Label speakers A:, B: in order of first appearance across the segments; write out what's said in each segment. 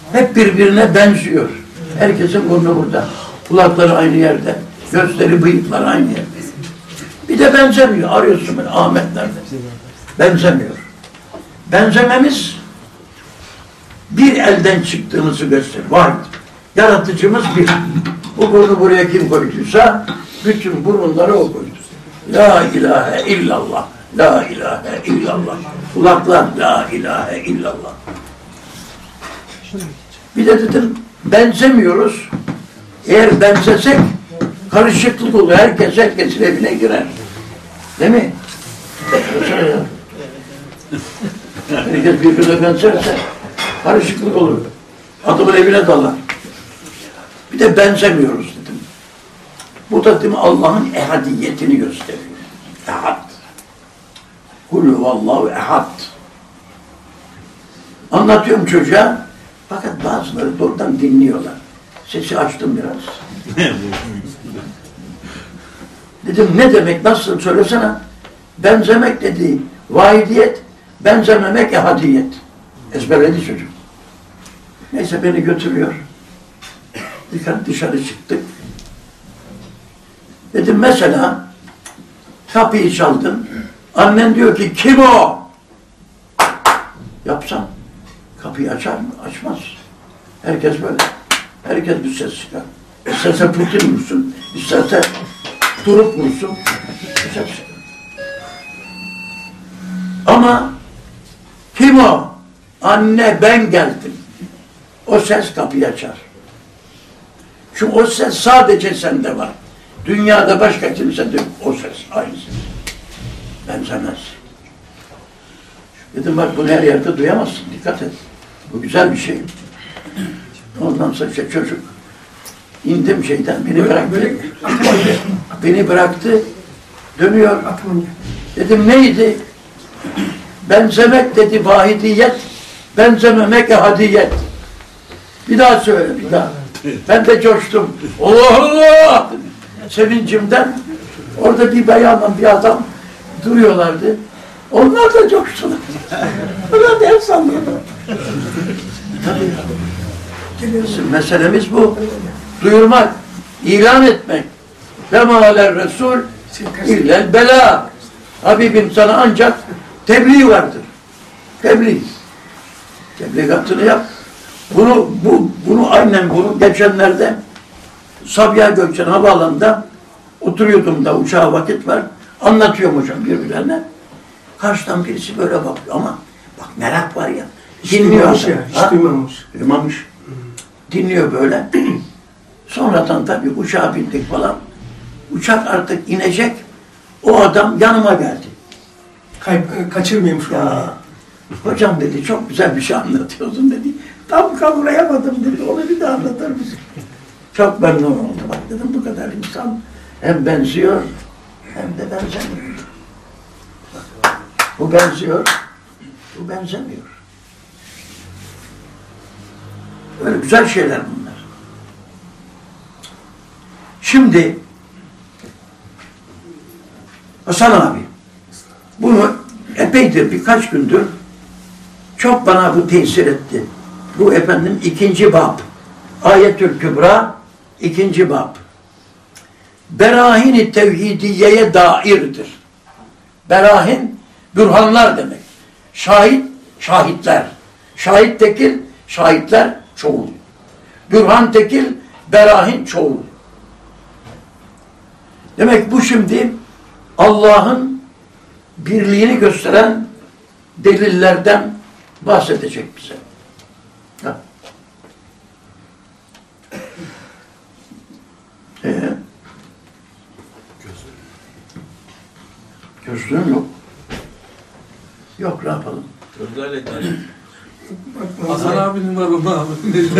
A: Hep birbirine benziyor. Herkesin burnu burada. Kulakları aynı yerde. Gözleri, bıyıkları aynı yerde. Bir de benzemiyor. Arıyorsun beni. Ahmet nerede? Benzemiyor. Benzememiz bir elden çıktığımızı gösterir. Var. Yaratıcımız bir. Bu burnu buraya kim koyduysa bütün burunları o koydu. La ilahe illallah. La ilahe illallah. Kulaklar la ilahe illallah. Bir de dedim benzemiyoruz. Eğer benzesek karışıklık olur. Herkesin evine girer. Değil mi? Herkes birbirine benzerse karışıklık olur. Adamın evine dalar. Bir de benzemiyoruz dedim. Bu da dedim Allah'ın ehadiyetini gösteriyor. Ehad. Kul vallahu ehad. Anlatıyorum çocuğa. Fakat bazıları doğrudan dinliyorlar. Sesi açtım biraz. Dedim ne demek, nasıl söylesene. Benzemek dediği vahidiyet, benzememek ehadiyet. Ezberledi çocuk. Neyse beni götürüyor. Dışarı çıktık. Dedim mesela kapıyı çaldım. Annen diyor ki kim o? Yapsam kapıyı açar mı? Açmaz. Herkes böyle. Herkes bir ses çıkar. İsterse Putin vursun, isterse durup vursun. Bir ses çıkar. Ama kim o? Anne ben geldim. O ses kapıyı açar. Çünkü o ses sadece sende var. Dünyada başka kimse de yok. O ses, aynı ses. Benzemez. Dedim bak bunu her yerde duyamazsın. Dikkat et. Bu güzel bir şey. Ondan sonra işte çocuk indim şeyden, beni bıraktı. Beni bıraktı. Dönüyor. Dedim neydi? Benzemek dedi vahidiyet. Benzememek ehadiyet. Bir daha söyle, bir daha. Ben de coştum. Allah Allah! Sevincimden. Orada bir bayanla bir adam duruyorlardı. Onlar da coştular. Onlar da el salladı. Tabii. Meselemiz bu. Duyurmak, ilan etmek. Ve mâler Resul illel belâ. Habibim sana ancak tebliğ vardır. Tebliğ. Tebliğatını yap. Bunu aynen bunu geçenlerde Sabiha Gökçen Havaalanı'nda oturuyordum da uçağa vakit var. Anlatıyorum hocam birbirlerine. Karşıdan birisi böyle bakıyor ama bak merak var ya. Dinliyor.
B: Hiç duymamış.
A: Duymamış. Dinliyor böyle. Sonradan tabii uçağa bindik falan. Uçak artık inecek. O adam yanıma geldi.
B: Kaçırmayayım şu an.
A: Ya hocam dedi çok güzel bir şey anlatıyordun dedi. Tam kavrayamadım dedi. Onu bir daha anlatır mısın? Çok memnun oldum. Bak dedim bu kadar insan hem benziyor hem de benzemiyor. Bu benziyor, bu benzemiyor. Böyle güzel şeyler bunlar. Şimdi Hasan abi bunu epeydir birkaç gündür çok bana bu tesir etti. Bu efendim 2. bab. Ayetül Kübra 2. bab. Berahin-i tevhidiyeye dairdir. Berahin, bürhanlar demek. Şahit, şahitler. Şahit tekil, şahitler çoğul. Bürhan tekil, berahin çoğul. Demek bu şimdi Allah'ın birliğini gösteren delillerden bahsedecek bize. Ha. Gözlüğüm yok. Yok, ne yapalım?
C: Gözlerle
B: Hasan abinin var onu abi.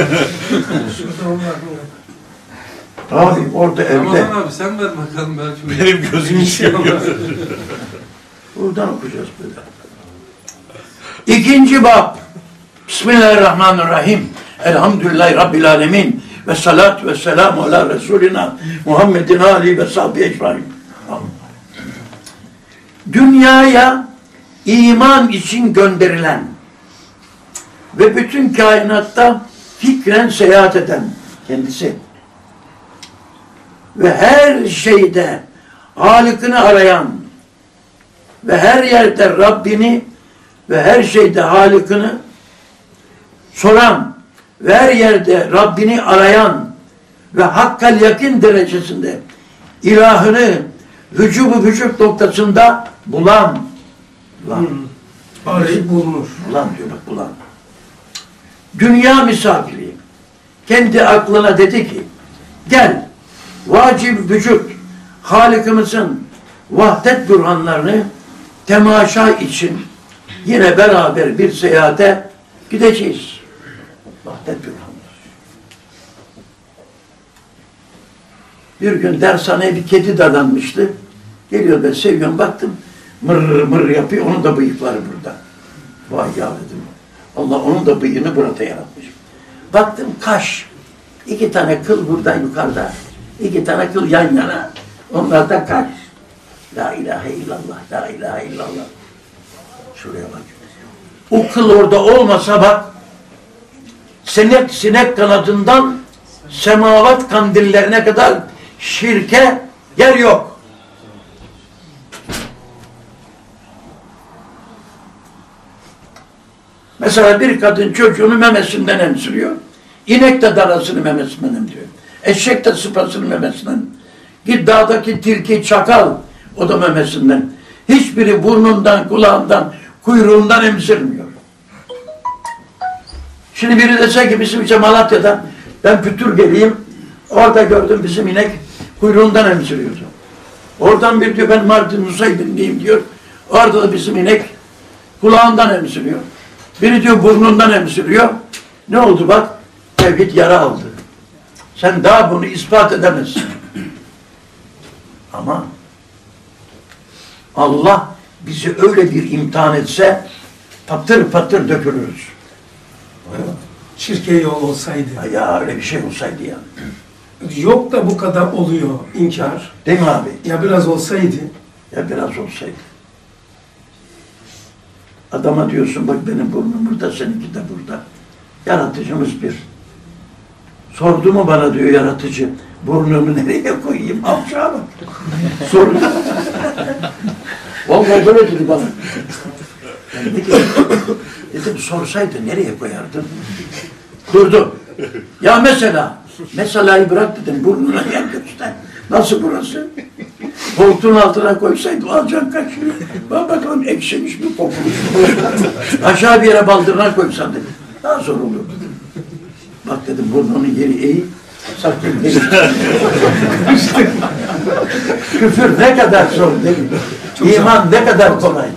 A: Abi orada evde.
B: Hasan abi sen ver bakalım belki.
C: Benim gözüm işiyor.
A: Buradan okuyacağız böyle. 2. bab. Bismillahirrahmanirrahim. Elhamdülillahi Rabbil alemin. Ve salatu ve selamu ala Resulina Muhammedin Ali ve sahbihi ecmaîn. Dünyaya iman için gönderilen ve bütün kainatta fikren seyahat eden kendisi ve her şeyde Halık'ını arayan ve her yerde Rabbini ve her şeyde Halık'ını soran ve her yerde Rabbini arayan ve hakkal yakin derecesinde ilahını vücubu vücut noktasında bulan.
B: Arayıp bulunur.
A: Bulan diyor bak, bulan. Dünya misafiri kendi aklına dedi ki gel vacib vücut Halık'ımızın vahdet bürhanlarını temaşa için yine beraber bir seyahate gideceğiz. Vahdet bürhanları. Bir gün dershaneye bir kedi dadanmıştı. Geliyor, ben seviyorum, baktım mır mır yapıyor, onun da bıyıkları burada. Vay ya dedim. Allah onun da bıyığını burada yaratmış. Baktım kaş. 2 tane kıl buradan yukarıda. 2 tane kıl yan yana. Onlar da kaş. La ilahe illallah, la ilahe illallah. Şuraya bak. O kıl orada olmasa bak, sinek kanadından semavat kandillerine kadar şirke yer yok. Mesela bir kadın çocuğunu memesinden emziriyor. İnek de darasını memesinden emziriyor. Eşek de sıpasını memesinden. Git dağdaki tilki, çakal, o da memesinden. Hiçbiri burnundan, kulağından, kuyruğundan emzirmiyor. Şimdi biri dese ki bizim işte Malatya'dan ben pütür geleyim, orada gördüm bizim inek kuyruğundan emziriyordu. Oradan bir diyor ben Mardin Nusaybinliyim diyor. Orada da bizim inek kulağından emziriyor. Biri diyor burnundan emziriyor. Ne oldu bak? Tevhid yara aldı. Sen daha bunu ispat edemezsin. Ama Allah bizi öyle bir imtihan etse patır patır dökülürüz.
B: Şirke yol olsaydı.
A: Ya öyle bir şey olsaydı yani.
B: Yok da bu kadar oluyor inkar.
A: Değil mi abi?
B: Ya biraz olsaydı.
A: Ya biraz olsaydı. Adama diyorsun bak benim burnum burada, seninki de burada. Yaratıcımız bir. Sordu mu bana diyor yaratıcı, burnumu nereye koyayım? Aşağı bak. Sordu. Vallahi böyle dedi bana. Dedim sorsaydı nereye koyardın? Durdu. Ya meselayı bırak dedim, burnuna yer göster. Nasıl burası? Koltuğun altına koysaydı alacak kaçıyor. Bak bakalım ekşimiş mi, kokmuş mu? Aşağı bir yere baldırına koysan dedim. Daha zor olur dedim. Bak dedim burnunun yeri eğik. Sakın değil. Küfür ne kadar zor değil mi? İman ne kadar kolay.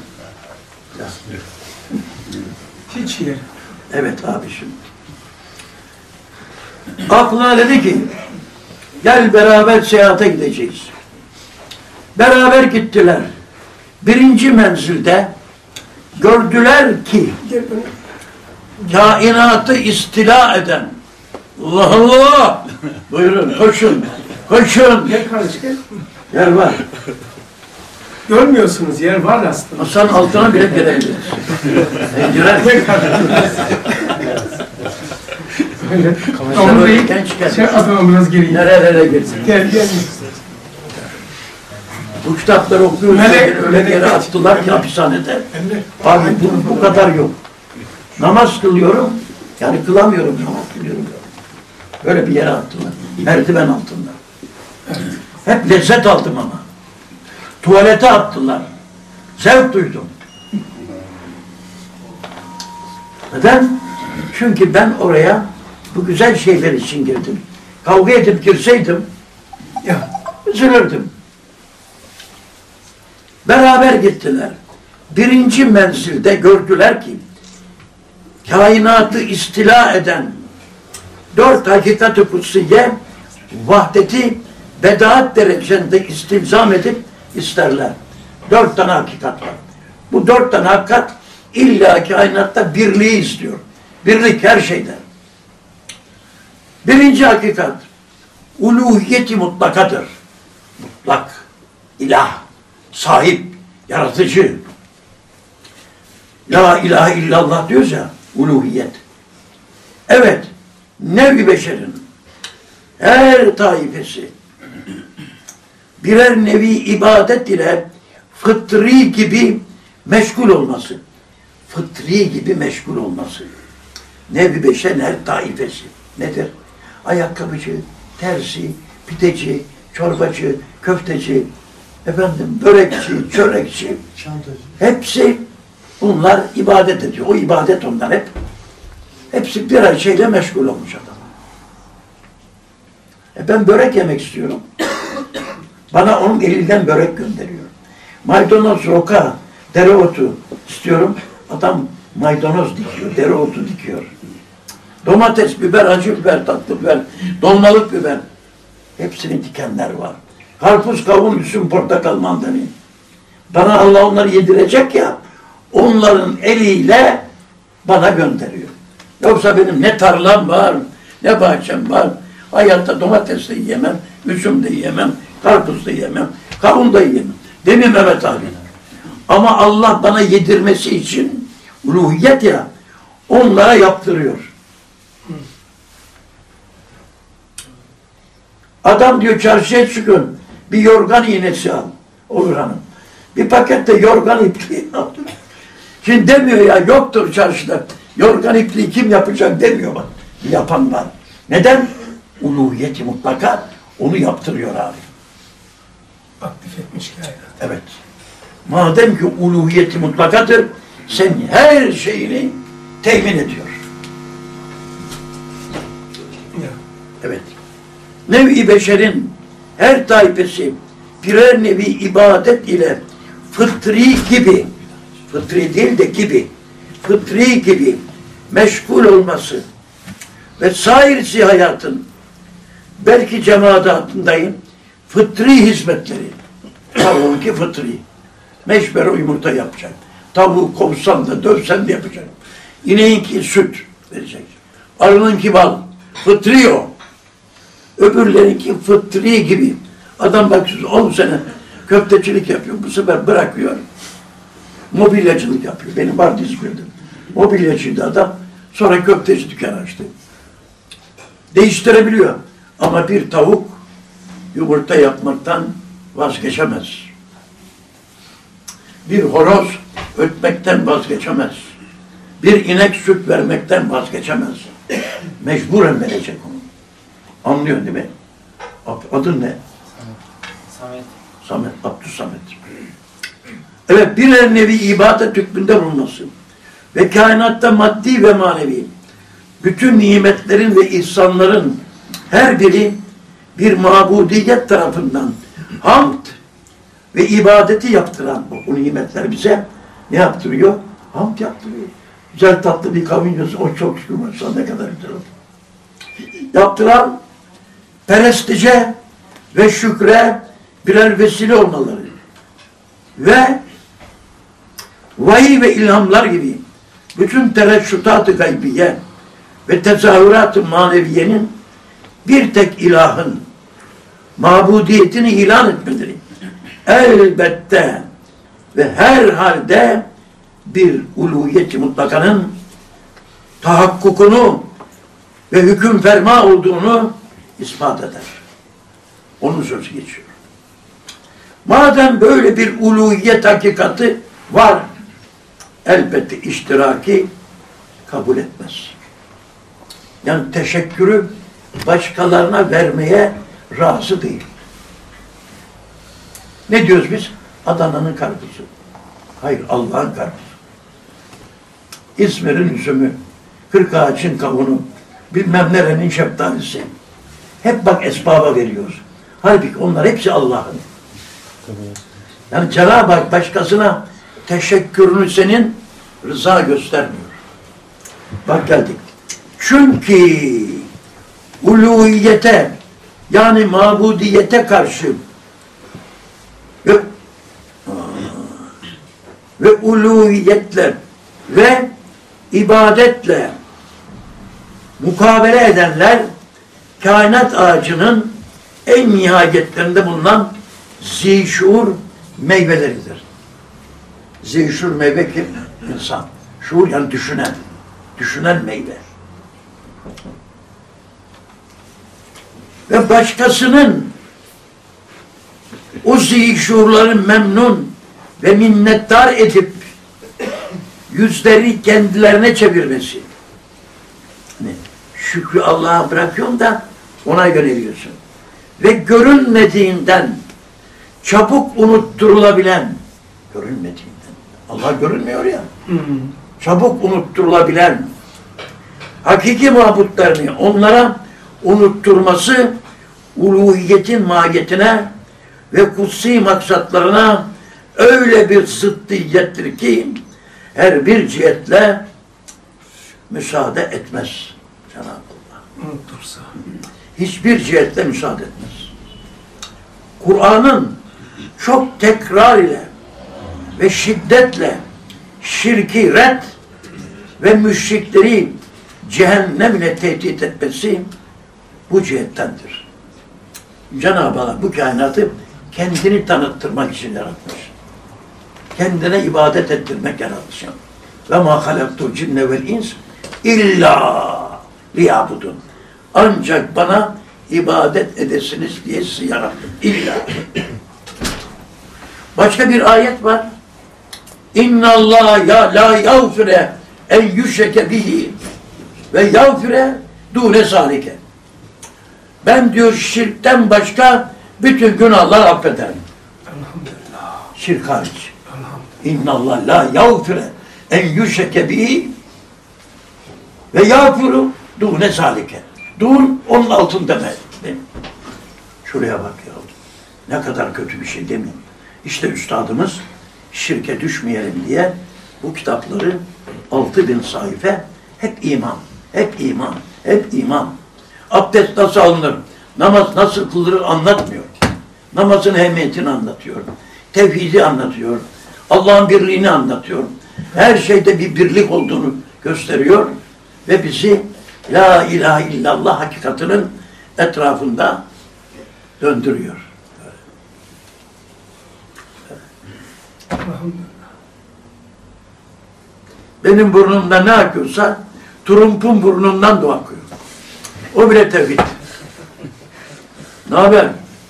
B: Hiç yer.
A: Evet abi şimdi. Aklına dedi ki gel beraber seyahate gideceğiz. Beraber gittiler. 1. menzilde gördüler ki kainatı istila eden Allah Allah! Buyurun koşun. Koşun.
B: Gel kardeş gel.
A: Yer var.
B: Görmüyorsunuz, yer var aslında.
A: Masanın altına bile gelebiliriz.
B: Gel kardeş. Öyle. Ama değil. Şey adamı biraz geriye.
A: Nerelere girsin?
B: Gel gel.
A: Bu kitapları okuyoruz. Öyle yere attılar ki hapishanede. Abi bu kadar yok. Namaz kılıyorum. Yani kılamıyorum, namaz kılıyorum. Böyle bir yere attılar. Merdiven altında. Hep lezzet aldım ama. Tuvalete attılar. Zevk duydum. Neden? Çünkü ben oraya bu güzel şeyler için girdim. Kavga edip girseydim
B: Ya.
A: üzülürdüm. Beraber gittiler. 1. menzilde gördüler ki kainatı istila eden 4 hakikat-ı kutsiye vahdeti bedaat derecesinde istilzam edip isterler. 4 tane hakikat var. Bu 4 tane hakikat illa kainatta birliği istiyor. Birlik her şeyde. 1. hakikat uluhiyeti mutlakadır. Mutlak, ilah, sahip, yaratıcı. La ilahe illallah diyoruz ya, uluhiyet. Evet, nev-i beşerin her taifesi birer nevi ibadet ile fıtri gibi meşgul olması. Fıtri gibi meşgul olması. Nev-i beşerin her taifesi. Nedir? Ayakkabıcı, terzi, pideci, çorbacı, köfteci, börekçi, çörekçi, hepsi bunlar ibadet ediyor. O ibadet onlar hep. Hepsi birer şeyle meşgul olmuş adam. Ben börek yemek istiyorum. Bana onun elinden börek gönderiyor. Maydanoz, roka, dereotu istiyorum. Adam maydanoz dikiyor, dereotu dikiyor. Domates, biber, acı biber, tatlı biber, dolmalık biber. Hepsini dikenler var. Karpuz, kavun, üzüm, portakal, mandalina. Bana Allah onları yedirecek ya, onların eliyle bana gönderiyor. Yoksa benim ne tarlam var, ne bahçem var. Hayatta domates de yiyemem, üzüm de yiyemem, karpuz da yiyemem, kavun da yiyemem. Değil mi Mehmet abi? Ama Allah bana yedirmesi için uluhiyet ya, onlara yaptırıyor. Adam diyor çarşıya çıkın, bir yorgan iğnesi al. Olur hanım. Bir pakette yorgan ipliği al. Şimdi demiyor ya, yoktur çarşıda. Yorgan ipliği kim yapacak demiyor bak. Yapan var. Neden? Uluhiyeti mutlaka onu yaptırıyor abi.
B: Aktif etmiş gayret.
A: Evet. Madem ki uluhiyeti mutlakadır, sen her şeyini temin ediyor.
B: Ya.
A: Evet. Nev-i beşerin her taifesi birer nevi ibadet ile fıtri gibi, fıtri değil de gibi, fıtri gibi meşgul olması ve sairisi hayatın, belki cemaatindeyim, fıtri hizmetleri, tavuğunki fıtri, meşbere yumurta yapacak, tavuğu kovsan da dövsen de yapacak, ineğinki süt verecek, arınınki bal, fıtri o, öbürlerinki fıtri gibi. Adam bak 10 sene köftecilik yapıyor, bu sefer bırakıyor, mobilyacılık yapıyor. Benim vardı İzmir'de. Mobilyacıydı adam, sonra köfteci dükkanı açtı. Değiştirebiliyor. Ama bir tavuk yumurta yapmaktan vazgeçemez. Bir horoz ötmekten vazgeçemez. Bir inek süt vermekten vazgeçemez. Mecburen verecek onu. Anlıyorsun değil mi? Adın ne?
C: Samet.
A: Samet, Abdüsamet. Evet, birer nevi ibadet hükmünde bulunması ve kainatta maddi ve manevi bütün nimetlerin ve ihsanların her biri bir mabudiyet tarafından hamd ve ibadeti yaptıran bu nimetler bize ne yaptırıyor? Hamd yaptırıyor. Güzel tatlı bir kavun yiyorsun, o çok şükür maşallah ne kadar güzel oldu. Yaptıran perestice ve şükre birer vesile olmaları ve vahiy ve ilhamlar gibi bütün tereşşutat-ı gaybiye ve tezahürat-ı maneviyenin bir tek ilahın mabudiyetini ilan etmeleri elbette ve her halde bir uluhiyet-i mutlakanın tahakkukunu ve hüküm ferma olduğunu ispat eder. Onun sözü geçiyor. Madem böyle bir uluhiyet hakikati var, elbette iştiraki kabul etmez. Yani teşekkürü başkalarına vermeye razı değil. Ne diyoruz biz? Adana'nın karpuzu. Hayır, Allah'ın karpuzu. İzmir'in üzümü, Kırkağaç'ın kavunu, bilmem nerenin şeftalisi. Hep bak esbaba veriyoruz. Halbuki onlar hepsi Allah'ın. Yani Cenab-ı Hak başkasına teşekkürünü senin rıza göstermiyor. Bak geldik. Çünkü uluhiyete yani mabudiyete karşı ve uluhiyetle ve ibadetle mukabele edenler kainat ağacının en nihayetlerinde bulunan zişur meyveleridir. Zişur meyve kim? İnsan. Şuur yani düşünen. Düşünen meyve. ve başkasının o zihşurları memnun ve minnettar edip yüzleri kendilerine çevirmesi. Hani şükrü Allah'a bırakıyorsun da ona yöneliyorsun. Ve görünmediğinden çabuk unutturulabilen, görünmediğinden, Allah görünmüyor ya, çabuk unutturulabilen hakiki mabutlarını onlara unutturması uluhiyetin mahiyetine ve kutsi maksatlarına öyle bir sıddiyettir ki her bir cihetle müsaade etmez Cenab-ı Allah.
B: Unutursa.
A: Hiçbir cihetle müsaade etmez. Kur'an'ın çok tekrar ile ve şiddetle şirki red ve müşrikleri cehennem ile tehdit etmesi bu cihettendir. Cenab-ı Allah bu kainatı kendini tanıttırmak için yaratmış. Kendine ibadet ettirmek yaratmış. Ve ma halaktul cinne vel ins illa liyabudun. Ancak bana ibadet edesiniz diye sizi yarattım. İlla. Başka bir ayet var. İnna Allah ya la yağfire en yüşreke bihi ve yağfire dune salike. Ben diyor şirkten başka bütün günahlar affederim.
B: Elhamdülillah.
A: Şirk hariç.
B: Elhamdülillah.
A: İnna Allah la yağfire en yüşreke bihi ve yağfuru dune salike. Dun onun altında demek. Şuraya bak ya. Ne kadar kötü bir şey değil mi? İşte üstadımız şirke düşmeyelim diye bu kitapları 6000 sayfa hep iman, hep iman, hep iman. Abdest nasıl alınır, namaz nasıl kılınır anlatmıyor. Namazın ehemmiyetini anlatıyor. Tevhidi anlatıyor. Allah'ın birliğini anlatıyor. Her şeyde bir birlik olduğunu gösteriyor ve bizi La ilahe illallah hakikatinin etrafında döndürüyor. Benim burnumda ne akıyorsa Trump'un burnundan da akıyor. O bile tevhid. Ne haber?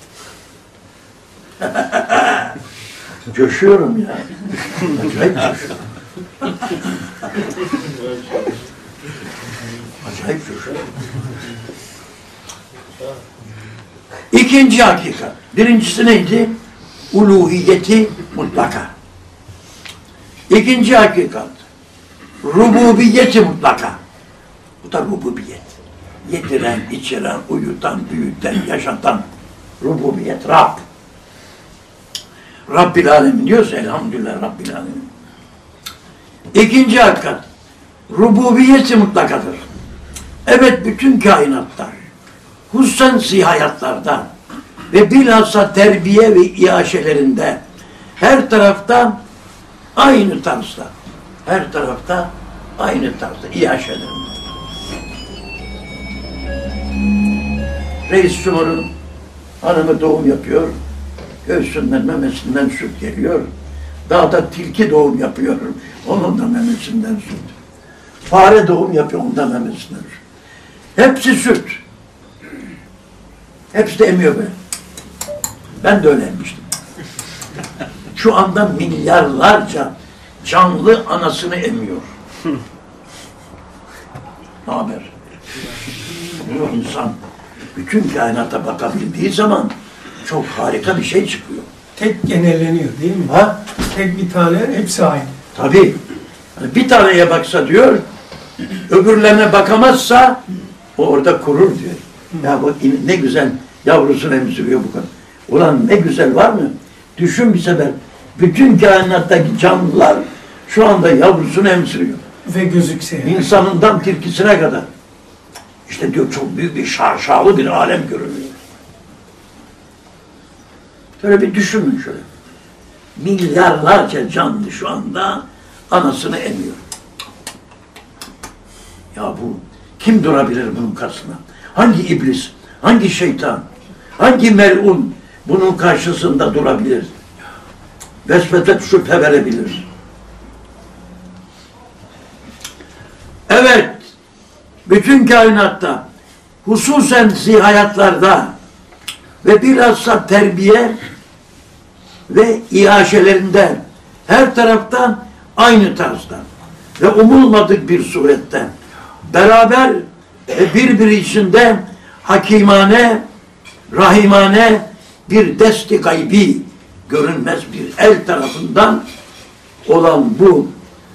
A: Coşuyorum ya. Acayip coşuyorum. Acayip coşuyorum. İkinci hakikat. Birincisi neydi? Uluhiyeti mutlaka. İkinci hakikat. Rububiyeti mutlaka. Bu da rububiyet. Yediren, içiren, uyutan, büyüten, yaşatan rububiyet. Rab. Rabbil Alemin diyorsa elhamdülillah Rabbil Alemin. İkinci hakikat. Rububiyeti mutlakadır. Evet bütün kainatlar, hususan zihayatlarda ve bilhassa terbiye ve iaşelerinde her tarafta aynı tarzda, her tarafta aynı tarzda iaşelerinde. Reis Cumhur'un hanımı doğum yapıyor, göğsünden memesinden süt geliyor, dağda tilki doğum yapıyor, onun da memesinden süt. Fare doğum yapıyor, onun da memesinden süt. Hepsi süt. Hepsi de emiyor böyle. Ben de öyle emmiştim. Şu anda milyarlarca canlı anasını emiyor. Ne haber? Bu insan bütün kainata bakabildiği zaman çok harika bir şey çıkıyor.
B: Tek genelleniyor değil mi?
A: Ha?
B: Tek bir tane hepsi aynı.
A: Tabii. Yani bir taneye baksa diyor, öbürlerine bakamazsa o orada kurur diyor. Ya bu ne güzel yavrusunu emziriyor bu kadar. Ulan ne güzel var mı? Düşün bir sefer. Bütün kainattaki canlılar şu anda yavrusunu emziriyor.
B: Ve gözükse yani.
A: İnsanından tilkisine kadar. İşte diyor çok büyük bir şaşalı bir alem görünüyor. Şöyle bir düşünün şöyle. Milyarlarca canlı şu anda anasını emiyor. Ya bu kim durabilir bunun karşısında? Hangi iblis, hangi şeytan, hangi melun bunun karşısında durabilir? Vesvese şüphe verebilir. Evet, bütün kainatta hususen zihayatlarda ve bilhassa terbiye ve iaşelerinde her taraftan aynı tarzda ve umulmadık bir surette beraber ve birbiri içinde hakimane, rahimane bir desti gaybi, görünmez bir el tarafından olan bu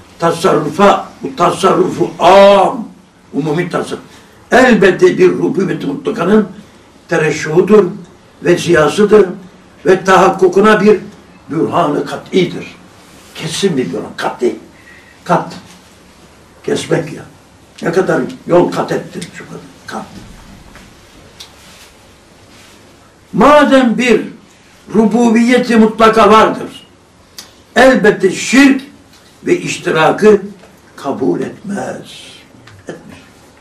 A: tasarrufu am, umumi tasarruf elbette bir rububiyet-i mutlakanın tereşşuhudur ve ziyasıdır ve tahakkukuna bir bürhan-ı kat'idir. Kesin bir bürhan. Kat'i. Kat. Kesmek ya. Ne kadar yol kat ettin şu kadar. Kat. Madem bir rububiyeti mutlaka vardır, elbette şirk ve iştirakı kabul etmez. Etmez.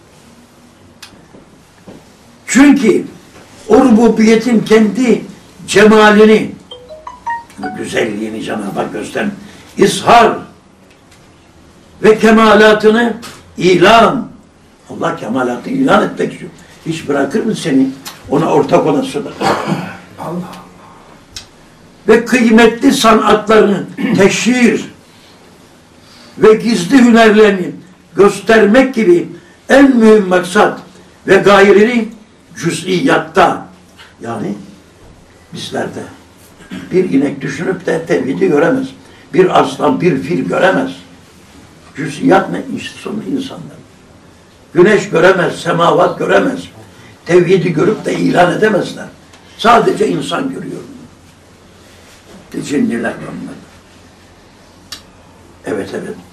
A: Çünkü o rububiyetin kendi cemalini, güzelliğini Cenab-ı Hak gösteren ishar ve kemalatını ilan. Allah kemalatını ilan etmek istiyor. Hiç bırakır mı seni ona ortak olasıdır?
B: Allah.
A: Ve kıymetli sanatlarını teşhir ve gizli hünerlerini göstermek gibi en mühim maksat ve gayeleri cüz'iyatta, yani bizlerde bir inek düşünüp de tevhidi göremez. Bir aslan, bir fil göremez. Cüz'iyat ne? İşte sonu insanlar. Güneş göremez, semavat göremez. Tevhidi görüp de ilan edemezler. Sadece insan görüyor. Cinniler onlar. Evet.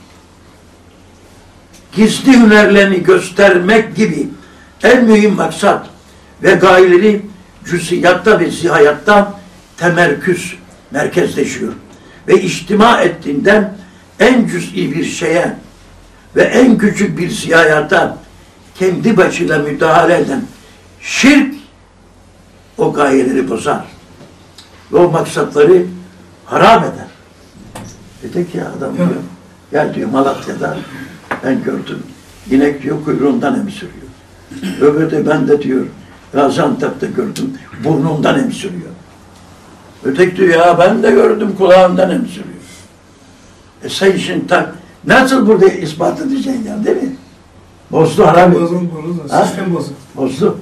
A: Gizli hünerlerini göstermek gibi en mühim maksat ve gayeleri cüz'iyatta ve zihayatta temerküz, merkezleşiyor. Ve içtima ettiğinden en cüz'i bir şeye ve en küçük bir ziyayata kendi başıyla müdahale eden şirk o gayeleri bozar. Ve o maksatları haram eder. Dedi ki adam diyor, gel diyor Malatya'da ben gördüm. İnek diyor kuyruğundan emsiriyor. Öbürü de ben de diyor Gaziantep'te gördüm. Burnundan emsiriyor. Öteki diyor ya ben de gördüm kulağından emsiriyor. Sen işin nasıl burada ispat edeceksin ya değil mi? Bozdu haram.
B: Bozdu. Sistem bozdu.
A: Bozdu.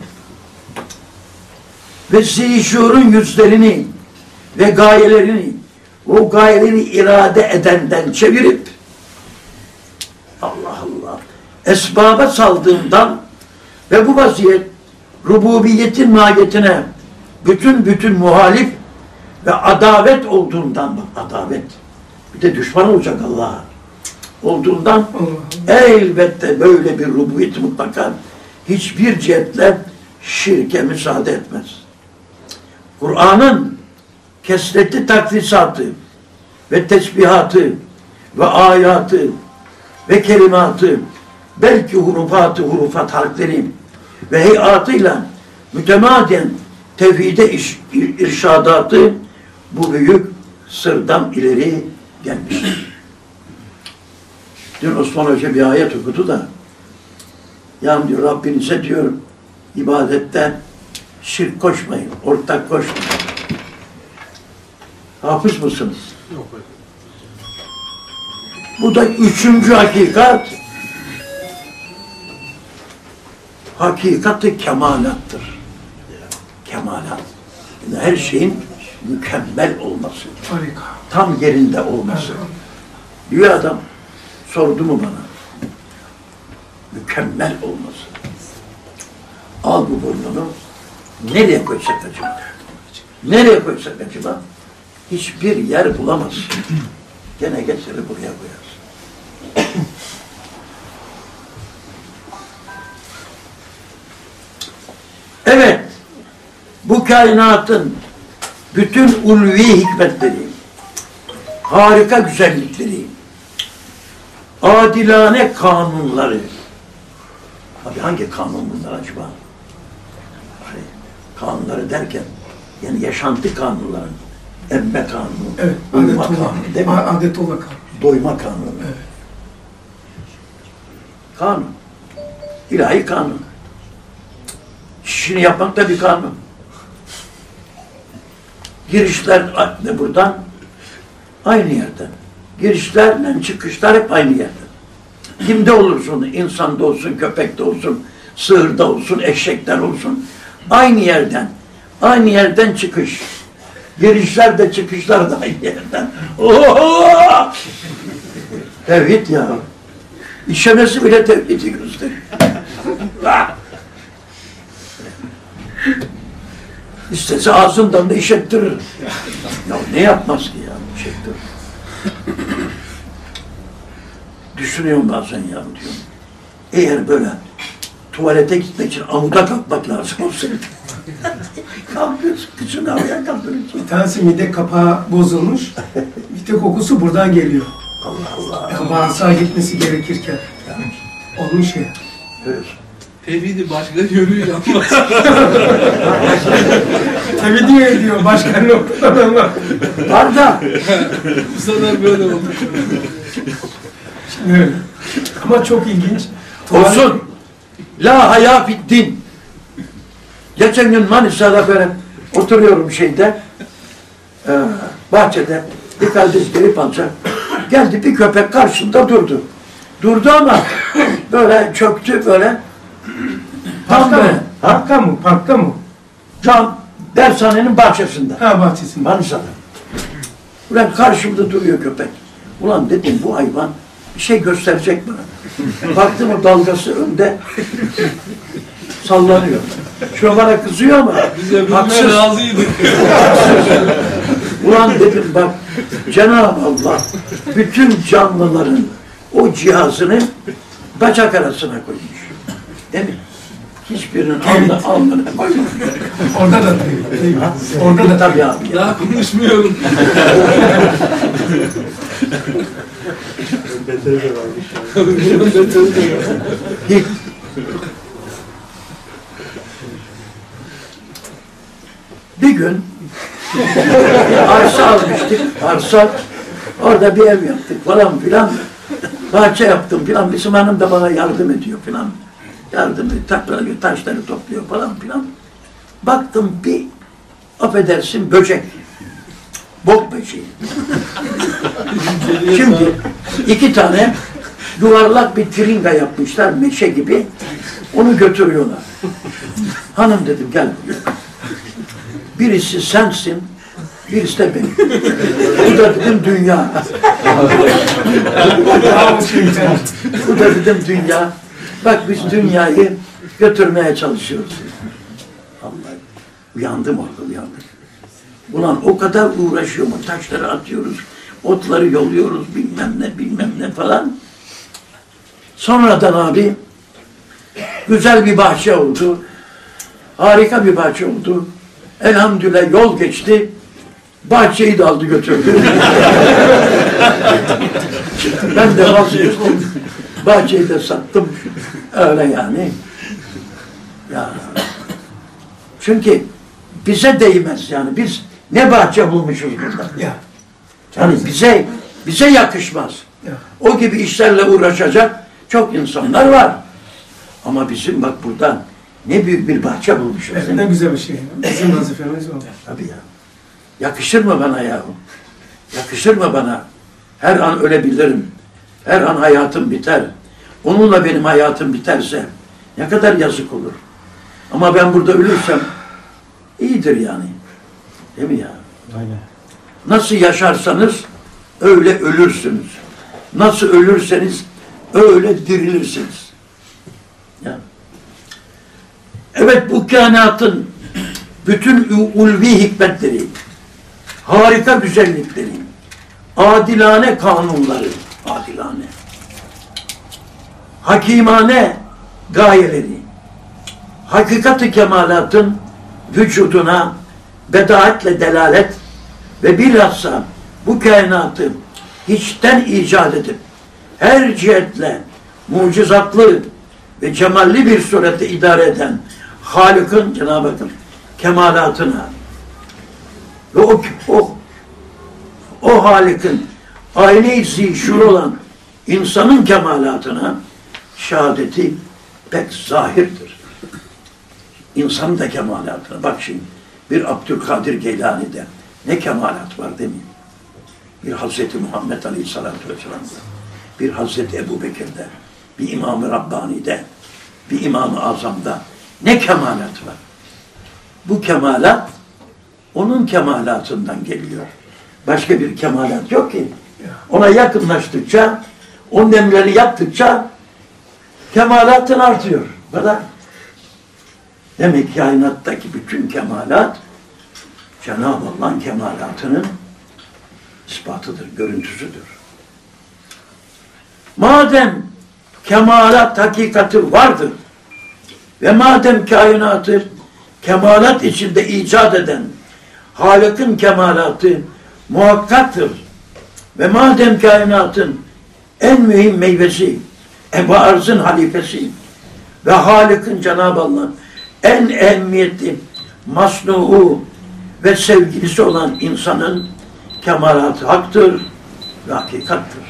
A: Ve zişurun yüzlerini ve gayelerini o gayeleri irade edenden çevirip Allah esbaba saldığından ve bu vaziyet rububiyetin mahiyetine bütün muhalif ve adavet olduğundan, bak adavet bir de düşman olacak Allah'a olduğundan elbette böyle bir rububiyet mutlaka hiçbir cihetle şirke müsaade etmez. Kur'an'ın kesretli takdisatı ve tesbihatı ve ayatı ve kelimatı belki hurufat harfleri ve heyatıyla mütemadiyen tevhide irşadatı bu büyük sırdan ileri gelmiştir. Dün Osman Hoca bir ayet okudu da yani diyor Rabbinize diyor ibadette şirk koşmayın, ortak koşmayın. Hafız mısınız?
B: Yok.
A: Bu da üçüncü hakikat. Hakikati kemalattır. Kemalat. Yani her şeyin mükemmel olması.
B: Harika.
A: Tam yerinde olması. Diyor adam, sordu mu bana? Mükemmel olması. Al bu burnunu, nereye koysak acaba? Nereye koysak acaba? Hiçbir yer bulamaz. Gene getirir buraya koyarsın. Evet, bu kainatın bütün ulvi hikmetleri, harika güzellikleri, adilane kanunları, abi hangi kanun bunlar acaba? Kanunları derken, yani yaşantı kanunları, emme kanunu,
B: evet,
A: uyuma kanunu, değil mi?
B: Adetullah kanunu.
A: Doyma kanunu.
B: Evet.
A: Kanun. İlahi kanun. Çıkışını yapmak da bir kanun. Girişler de buradan aynı yerden. Girişlerle çıkışlar hep aynı yerden. Kimde olursun, insanda olsun, köpekte olsun, sığırda olsun, eşekten olsun, aynı yerden. Aynı yerden çıkış. Girişler de çıkışlar da aynı yerden. Oho! Tevhid ya. İşemesi bile tevhidi gösteriyor. İstese ağzından da işettirir. Ya ne yapmaz ki ya? İşettirir. Düşünüyorum bazen ya diyorum. Eğer böyle tuvalete gitmek için amuda kalkmak lazım olsaydı. Kalkıyorsun, kıçını havaya kaldırıyorsun.
B: Bir tanesi mide kapağı bozulmuş. İşte kokusu buradan geliyor.
A: Allah Allah.
B: Yani bağırsağa gitmesi gerekirken. Olmuş ya.
A: Görüyorsun.
D: Tevhidi başka yönü yapmaz.
B: Tevhidi ediyor başka noktadan var.
A: Var da
D: Bu sefer böyle oldu.
B: Şimdi öyle. Ama çok ilginç.
A: olsun. La haya fid din. Geçen gün Manisa'da böyle oturuyorum bahçede bir kardeş gelip alacak. Geldi bir köpek karşımda durdu. Durdu ama böyle çöktü böyle. Tam
B: Parkta
A: böyle.
B: mı? Parkta mı? Parkta mı?
A: Tam dershanenin bahçesinde.
B: Ha bahçesinde.
A: Manisa'da. Ulan karşımda duruyor köpek. Ulan dedim bu hayvan bir şey gösterecek bana. Baktım o dalgası önde sallanıyor. Şu bana kızıyor ama
D: Bize
A: haksız.
D: bilmeye razıydık.
A: Ulan dedim bak Cenab-ı Allah bütün canlıların o cihazını bacak arasına koymuş. Değil mi? Hiçbirinin alnına koymuş.
B: Orada da tabii.
A: Ha?
B: Orada da
A: Tabii abi. Ya.
D: Daha konuşmuyorum.
E: Beteri de varmış.
D: Bunun beteri de yok.
A: Hiç. Bir gün arsa almıştık, arsa, orada bir ev yaptık falan filan, bahçe yaptım filan, bizim hanım da bana yardım ediyor filan, taşları topluyor falan filan. Baktım bir, affedersin, böcek, bok böceği. Şimdi 2 tane yuvarlak bir tringa yapmışlar, meşe gibi, onu götürüyorlar. Hanım dedim gel buraya. Birisi sensin, birisi de benim. Bu da dedim dünya. Bu da dedim dünya. Bak biz dünyayı götürmeye çalışıyoruz. Vallahi uyandım orada, uyandım. Ulan o kadar uğraşıyorum, taşları atıyoruz, otları yolluyoruz, bilmem ne falan. Sonradan abi güzel bir bahçe oldu. Harika bir bahçe oldu. Elhamdülillah yol geçti. Bahçeyi de aldı götürdü. Ben de vazgeçtim. Bahçeyi de sattım. Öyle yani. Ya. Çünkü bize değmez yani. Biz ne bahçe bulmuşuz burada.
B: Ya.
A: Yani bize yakışmaz.
B: Ya.
A: O gibi işlerle uğraşacak çok insanlar var. Ama bizim bak buradan ne büyük bir bahçe bulmuşuz.
B: Evet, ne güzel bir şey. Bizim vazifemiz o.
A: Tabii ya. Yakışır mı bana yahu? Yakışır mı bana? Her an ölebilirim. Her an hayatım biter. Onunla benim hayatım biterse ne kadar yazık olur. Ama ben burada ölürsem iyidir yani. Değil mi ya?
E: Aynen.
A: Nasıl yaşarsanız öyle ölürsünüz. Nasıl ölürseniz öyle dirilirsiniz. Ya. Evet bu kainatın bütün ulvi hikmetleri, harika güzellikleri, adilane kanunları, adilane, hakimane gayeleri, hakikat-ı kemalatın vücuduna bedaatle delalet ve bilhassa bu kainatı hiçten icat edip her cihetle mucizatlı ve cemalli bir surette idare eden Halık'ın Cenab-ı Hakk'ın kemalatına ve o Halık'ın ayne-i zişur olan insanın kemalatına şehadeti pek zahirdir. İnsanın da kemalatına. Bak şimdi bir Abdülkadir Geylani'de ne kemalat var değil mi? Bir Hazreti Muhammed Aleyhisselatü Vesselam'da, bir Hazreti Ebu Bekir'de, bir İmam-ı Rabbani'de, bir İmam-ı Azam'da ne kemalat var? Bu kemalat onun kemalatından geliyor. Başka bir kemalat yok ki. Ona yakınlaştıkça, onun emrleri yaptıkça kemalatın artıyor. Bu kadar. Demek ki kainattaki bütün kemalat Cenab-ı Allah'ın kemalatının ispatıdır, görüntüsüdür. Madem kemalat hakikati vardır ve madem kainatı kemalat içinde icat eden Halık'ın kemalatı muhakkaktır ve madem kainatın en mühim meyvesi, Ebu Arz'ın halifesi ve Halık'ın Cenab-ı Allah'ın en ehemmiyetli masnuğu ve sevgilisi olan insanın kemalatı haktır ve hakikattır.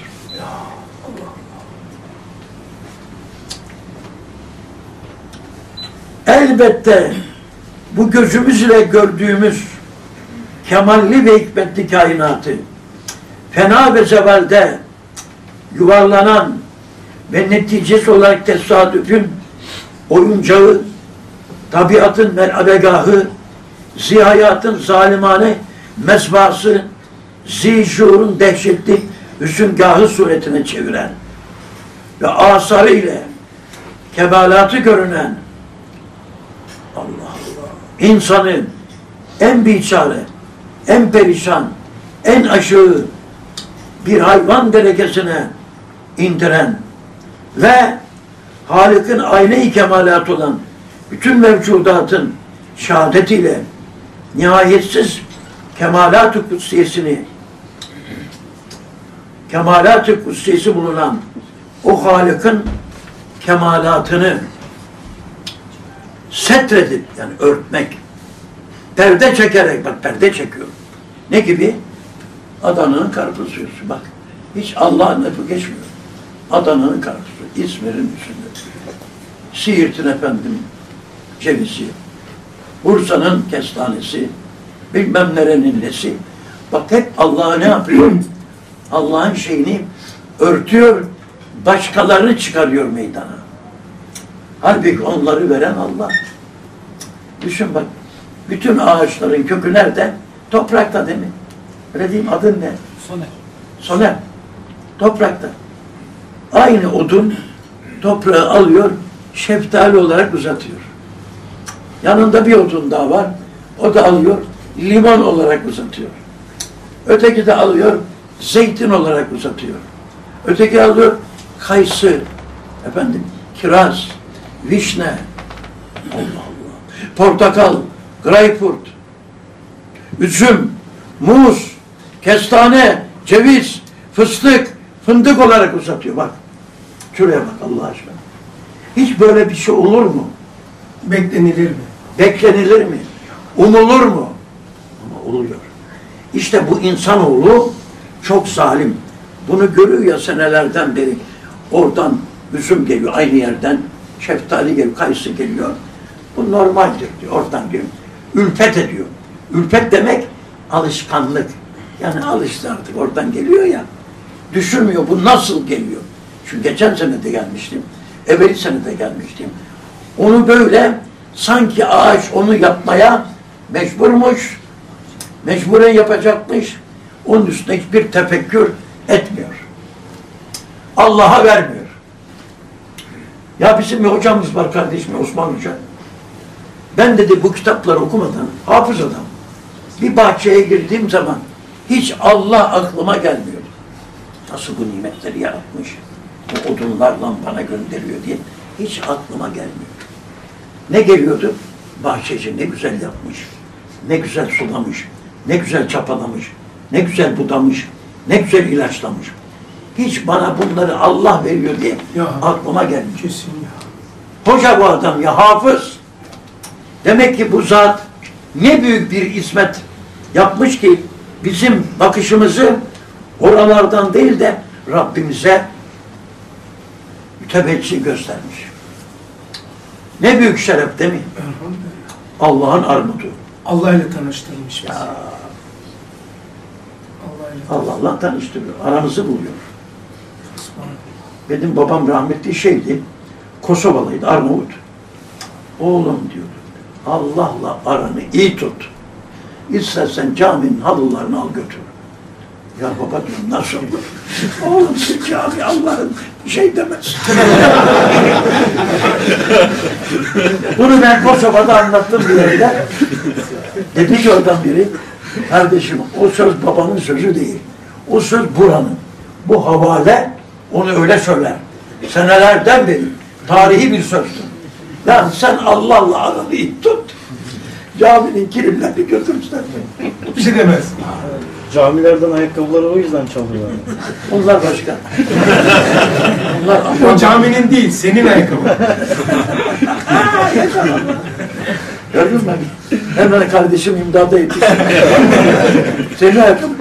A: Elbette bu gözümüzle gördüğümüz kemalli ve hikmetli kainatı fena ve zevalde yuvarlanan ve neticesi olarak tesadüfün oyuncağı, tabiatın merabegahı, zihayatın zalimane mezbası, zişurun dehşetli hüsüngahı suretine çeviren ve asarı ile kemalatı görünen Allah Allah, insanı en biçare, en perişan, en aşağı bir hayvan derecesine indiren ve Halık'ın ayne-i kemalatı olan bütün mevcudatın şehadetiyle nihayetsiz kemalat-ı kutsiyesini, kemalat-ı kutsiyesi bulunan o Halık'ın kemalatını setredip, yani örtmek, perde çekerek, bak perde çekiyorum. Ne gibi? Adana'nın karpuzu, bak. Hiç Allah'ın lafı geçmiyor. Adana'nın karpuzu, İzmir'in üstünde. Siirt'in efendim cevizi, Bursa'nın kestanesi, bilmem nerenin nesi. Bak hep Allah'a ne yapıyor? Allah'ın şeyini örtüyor, başkalarını çıkarıyor meydana. Halbuki onları veren Allah. Düşün bak, bütün ağaçların kökü nerede? Toprakta değil mi? Öyle diyeyim, adın ne?
C: Soner.
A: Soner. Toprakta. Aynı odun toprağı alıyor, şeftali olarak uzatıyor. Yanında bir odun daha var. O da alıyor, limon olarak uzatıyor. Öteki de alıyor, zeytin olarak uzatıyor. Öteki alıyor, kayısı, efendim, kiraz, vişne, Allah Allah, portakal, greyfurt, üzüm, muz, kestane, ceviz, fıstık, fındık olarak uzatıyor. Bak, şuraya bak Allah aşkına. Hiç böyle bir şey olur mu?
B: Beklenilir mi?
A: Beklenilir mi? Umulur mu? Ama oluyor. İşte bu insanoğlu çok zalim. Bunu görüyor ya senelerden beri. Oradan üzüm geliyor aynı yerden. Şeftali geliyor, kayısı geliyor. Bu normaldir diyor. Oradan diyor. Ülfet ediyor. Ülfet demek alışkanlık. Yani alıştı artık. Oradan geliyor ya. Düşünmüyor bu nasıl geliyor. Çünkü geçen sene de gelmiştim. Evveli sene de gelmiştim. Onu böyle sanki ağaç onu yapmaya mecburmuş. Mecburen yapacakmış. Onun üstüne hiçbir tefekkür etmiyor. Allah'a vermiyor. Ya bizim bir hocamız var kardeşim, Osman Hoca. Ben dedi bu kitapları okumadan, hafız adam. Bir bahçeye girdiğim zaman hiç Allah aklıma gelmiyor. Nasıl bu nimetleri yaratmış, bu odunlarla bana gönderiyor diye hiç aklıma gelmiyor. Ne geliyordu? Bahçeci ne güzel yapmış, ne güzel sulamış, ne güzel çapalamış, ne güzel budamış, ne güzel ilaçlamış. Hiç bana bunları Allah veriyor diye
B: Ya,
A: aklıma gelmiyor.
B: kesin ya.
A: Hoca bu adam ya, hafız. Demek ki bu zat ne büyük bir hizmet yapmış ki bizim bakışımızı oralardan değil de Rabbimize müteveccih göstermiş. Ne büyük şeref değil mi?
B: Elhamdülillah.
A: Allah'ın armudu.
B: Allah ile tanıştırmış bizi.
A: Ya,
B: Allah ile
A: Allah tanıştırıyor. Aramızı buluyor.
B: tanıştırmış.
A: Benim babam rahmetli şeydi. Kosovalıydı, Arnavut. Oğlum diyordu. Allah'la aranı iyi tut. İstersen caminin halılarını al götür. Ya baba diyorum nasıl olur? Oğlum şu cami Allah'ın bir şey demez. Bunu ben Kosova'da anlattım bir yerde. Dedi ki oradan biri, kardeşim o söz babanın sözü değil. O söz buranın. Bu havale onu öyle söyler. Senelerden beri tarihi bir sözdür. Yani sen Allah'la aranı iyi tut. Caminin kilimlerini götürürsen.
B: Bir şey demez.
E: Camilerden ayakkabıları o yüzden çalıyorlar.
A: Onlar başka. Onlar
B: O caminin değil, senin ayakkabın.
A: Gördün mü? Hemen kardeşim imdada yetişti. Senin ayakkabın.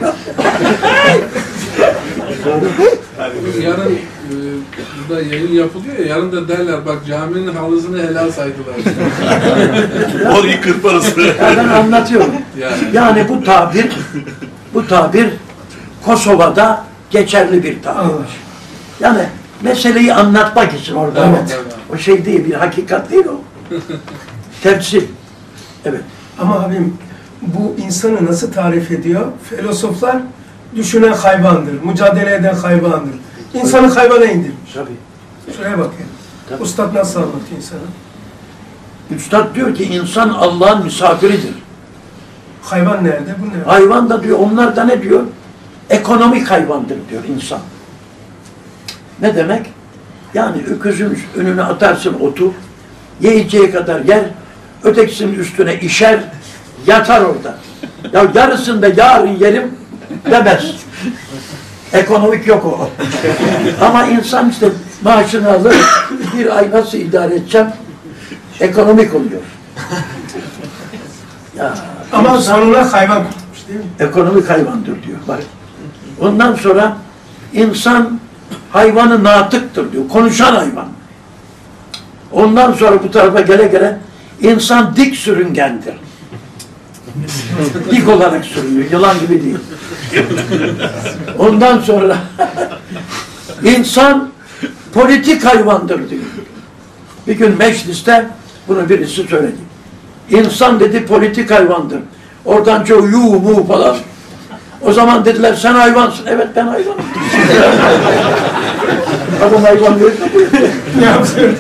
D: Yarın burada yayın yapılıyor ya, yarın da derler bak caminin halısını helal saydılar.
F: Orayı kır parası.
A: Ya ben anlatıyorum. Yani bu tabir Kosova'da geçerli bir tabir. Yani meseleyi anlatmak için orada.
B: Evet.
A: O şey değil, bir hakikat değil o. Temsil. Evet.
B: Ama abim bu insanı nasıl tarif ediyor? Filozoflar düşünen hayvandır, mücadele eden hayvandır. İnsanı hayvana indirmiş.
A: Tabii.
B: Şuraya bakın.
A: Tabii.
B: Ustad nasıl anlatıyor insanı?
A: Üstad diyor ki insan Allah'ın misafiridir.
B: Hayvan nerede? Bu nerede?
A: Hayvan da diyor, onlar da ne diyor? Ekonomik hayvandır diyor insan. Ne demek? Yani öküzün önüne atarsın otu, yiyeceği kadar yer, ötekisinin üstüne işer, yatar orada. Ya yarısında yarın yerim demez. Ekonomik yok o. Ama insan işte maaşını alır, bir ay nasıl idare edeceğim? Ekonomik oluyor. Ya,
B: Ama sonuna hayvan kurtulmuş değil mi?
A: ekonomik hayvandır diyor. Bak. Ondan sonra insan hayvanı natıktır diyor. Konuşan hayvan. Ondan sonra bu tarafa gele gele insan dik sürüngendir. Dik olarak sürünüyor. Yılan gibi değil. Ondan sonra insan politik hayvandır diyor. Bir gün mecliste bunu birisi söyledi. İnsan dedi politik hayvandır. Oradan çoğu mu falan. O zaman dediler sen hayvansın. Evet ben hayvanım. Adam hayvan görüyor.
B: Ne yapıyor?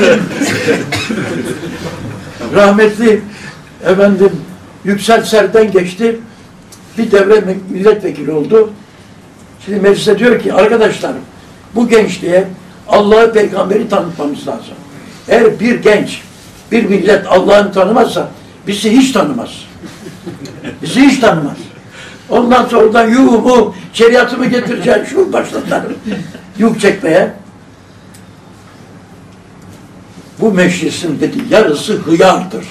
A: Rahmetli efendim Yüksel Ser'den geçti. Bir devre milletvekili oldu. Şimdi meclise diyor ki arkadaşlar bu gençliğe Allah'ı peygamberi tanıtmamız lazım. Eğer bir genç, bir millet Allah'ını tanımazsa bizi hiç tanımaz. Bizi hiç tanımaz. Ondan sonra da mu şeriatımı getireceğim şu başladılar. Yük çekmeye. Bu meclisin dedi yarısı hıyardır.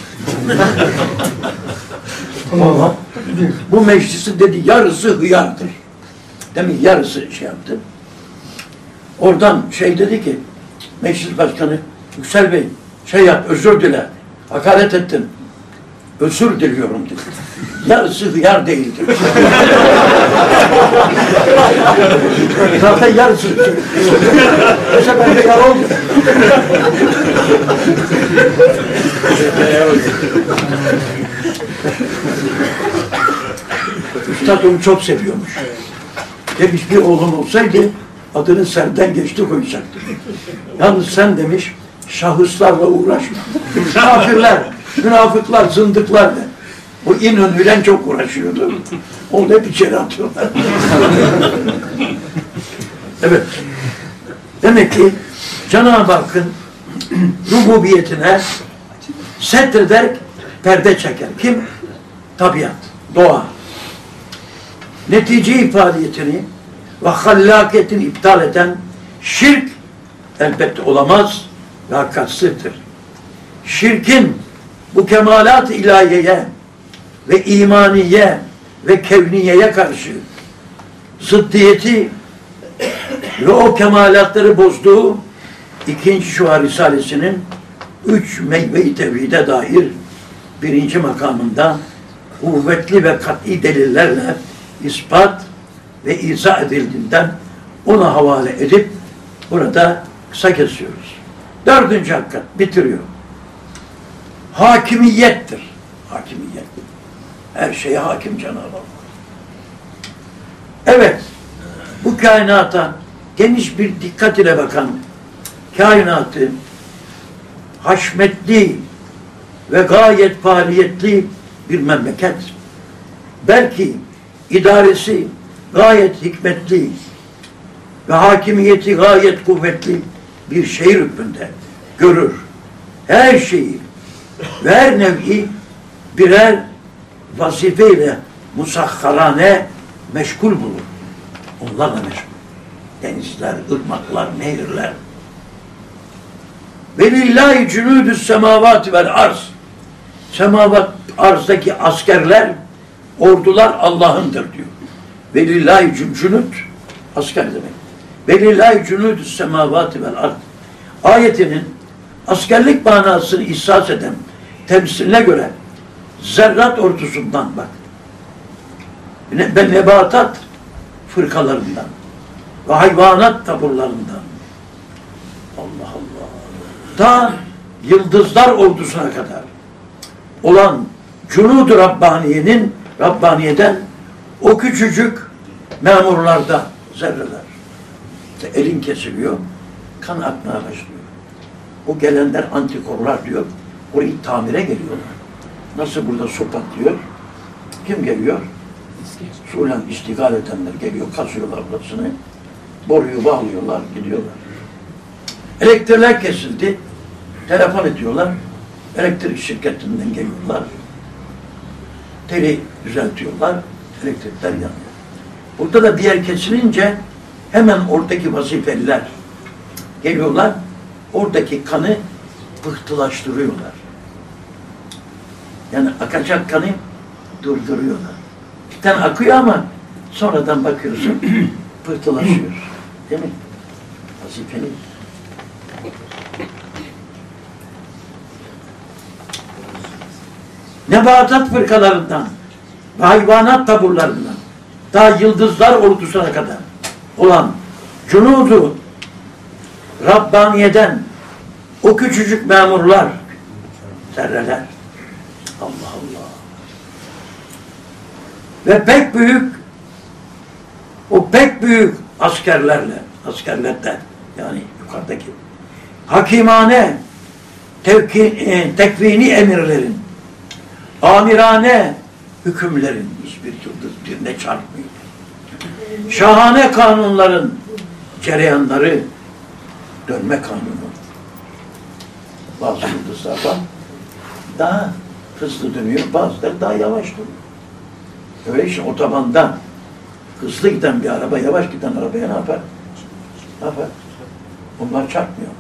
A: Allah. Bu meclisin dedi yarısı hıyardır. Demin yarısı şey yaptı. Oradan şey dedi ki meclis başkanı Yüksel Bey şey yap özür dile. Hakaret ettin. Özür diliyorum dedi. Yarısı hıyar değildir. Zaten yarısı. Mesela ben hıyar oldum. Üstad onu çok seviyormuş. Demiş bir oğlum olsaydı adını senden geçti koyacaktı. Yalnız sen demiş şahıslarla uğraşma. Kafirler, münafıklar, zındıklarla. O İnönü'yle çok uğraşıyordu. Onu hep içeri atıyorlar. Evet. Demek ki Cenab-ı Hakk'ın rububiyetine setreder, perde çeker. Kim? Tabiat, doğa. Netice ifadiyetini ve hallakiyetini iptal eden şirk elbette olamaz ve hakikatsizdir. Şirkin bu kemalat-ı ilahiyeye ve imaniye ve kevniyeye karşı zıddiyeti ve o kemalatları bozduğu ikinci Şua Risalesi'nin 3 meyve-i tevhide dair birinci makamında kuvvetli ve kat'i delillerle ispat ve izah edildiğinden ona havale edip burada kısa kesiyoruz. Dördüncü hakikat bitiriyor. Hakimiyettir. Hakimiyet. Her şeye hakim Cenab-ı Allah. Evet, bu kainata geniş bir dikkat ile bakan, kainatı haşmetli ve gayet faaliyetli bir memleket, belki idaresi gayet hikmetli ve hakimiyeti gayet kuvvetli bir şehir hükmünde görür. Her şeyi ve her nevi birer vazifeyle musahharane meşgul bulur. Onlarla meşgul. Denizler, ırmaklar, nehirler. Velillahi cünûdü's semâvâti vel arz. Semavat, arzdaki askerler, ordular Allah'ındır diyor. Velillahi cünûd, asker demek. Velillahi cünûdü's semâvâti vel arz. Ayetinin askerlik manasını ihsas eden temsiline göre zerrat ordusundan bak. Ve nebatat fırkalarından ve hayvanat taburlarından. Allah Allah. Ta yıldızlar ordusuna kadar olan Cunûd-u Rabbaniye'den o küçücük memurlarda zerreler. İşte elin kesiliyor, kan akmaya başlıyor. O gelenler antikorlar diyor, orayı tamire geliyorlar. Nasıl burada su patlıyor? Kim geliyor? Suyla iştigal edenler geliyor, kasıyorlar burasını. Boruyu bağlıyorlar, gidiyorlar. Elektrikler kesildi. Telefon ediyorlar. Elektrik şirketinden geliyorlar. Teli düzeltiyorlar. Elektrikler yanıyor. Burada da bir yer kesilince hemen oradaki vazifeliler geliyorlar. Oradaki kanı pıhtılaştırıyorlar. Yani akacak kanı durduruyorlar. Cidden akıyor ama sonradan bakıyorsun pıhtılaşıyor. Değil mi? Vazifeli. Nebatat fırkalarından ve hayvanat taburlarından daha yıldızlar ordusuna kadar olan Cunûd-u Rabbaniye'den o küçücük memurlar, zerreler. Allah Allah. Ve pek büyük askerlerden yani yukarıdaki hakimane tekvini emirlerin, amirane hükümlerin hiçbir yıldız birine çarpmıyor. Şahane kanunların cereyanları, dönme kanunu. Bazı yıldızlar daha hızlı dönüyor, bazıları daha yavaş dönüyor. Öyle işte otobanda hızlı giden bir araba, yavaş giden arabaya ne yapar? Ne yapar? Onlar çarpmıyor.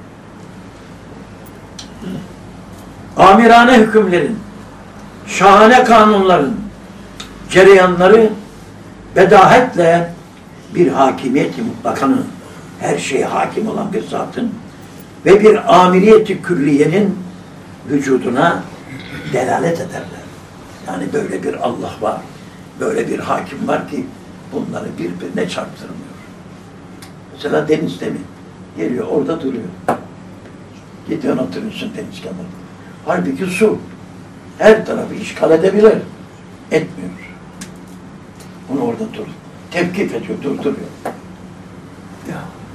A: Amirane hükümlerin, şahane kanunların cereyanları bedahetle bir hakimiyeti mutlakanın, her şeye hakim olan bir zatın ve bir amiriyeti külliyenin vücuduna delalet ederler. Yani böyle bir Allah var, böyle bir hakim var ki bunları birbirine çarptırmıyor. Mesela denizde mi? Geliyor orada duruyor. Gidiyorsun oturuyorsun deniz kenarında. Halbuki su her tarafı işgal edebilir. Etmiyor. Onu orada dur. Tevkif ediyor, durduruyor. Ya.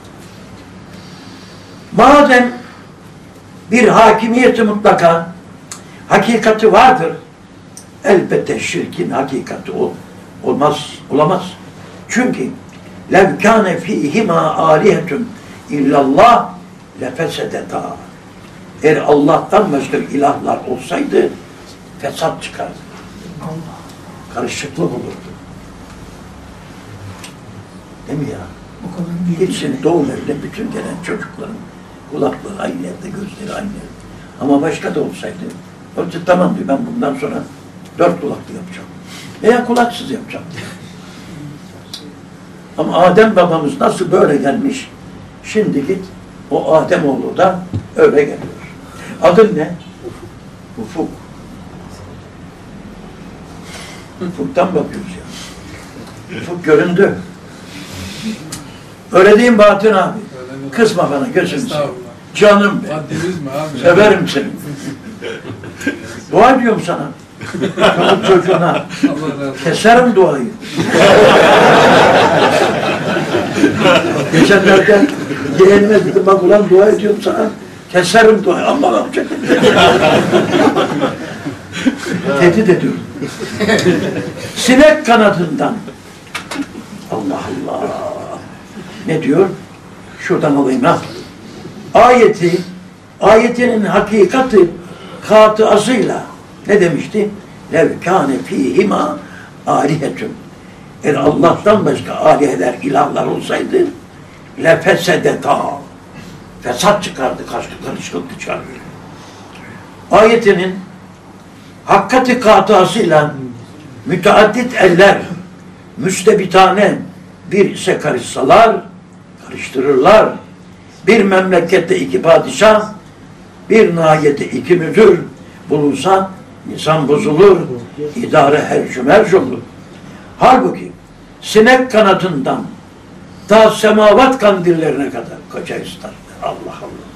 A: Madem bir hakimiyeti mutlaka hakikati vardır, elbette şirkin hakikati olamaz. Çünkü lev kâne fîhimâ âlihetun illallah lefesedetâ. Eğer Allah'tan başka ilahlar olsaydı fesat çıkardı. Karışıklık olurdu. Değil mi ya? Geçsin doğum evine bütün gelen çocukların kulakları aynı yerde, gözleri aynı yerde. Ama başka da olsaydı, tamam diyor, ben bundan sonra 4 kulaklı yapacağım. Veya kulaksız yapacağım. Ama Adem babamız nasıl böyle gelmiş, şimdi git, o Ademoğlu da öyle geliyor. Adın ne? Ufuk. Ufuktan bakıyoruz ya. Ufuk göründü. Öyle değil mi Bahattin abi? Kızma bana gözüm seveyim.
D: Estağfurullah.
A: Canım benim.
D: Haddiniz mi abi?
A: Severim seni. Dua ediyorum sana. Çoluk çocuğuna.
D: Allah razı olsun.
A: Keserim duayı. Geçenlerde yeğenime dedim bak ulan dua ediyorum sana. Keserim duayı. Allah'ım çekin. Tehdit ediyorum. Sinek kanadından. Allah Allah. Ne diyor? Şuradan alayım ha. Ayetinin hakikati katıasıyla ne demişti? Lev kâne fîhimâ âlihetun. Eğer Allah'tan başka aliheler, ilahlar olsaydı lefesedetâ. Fesat çıkardı, karışıklık çıkardı. Ayetinin hakikati katıasıyla müteaddit eller müstebitane bir ise karışsalar, karıştırırlar. Bir memlekette iki padişah, bir nahiyette iki müdür bulunsa nizam bozulur, idare hercümerc olur. Halbuki sinek kanatından ta semavat kandillerine kadar koca üstad. Allah Allah.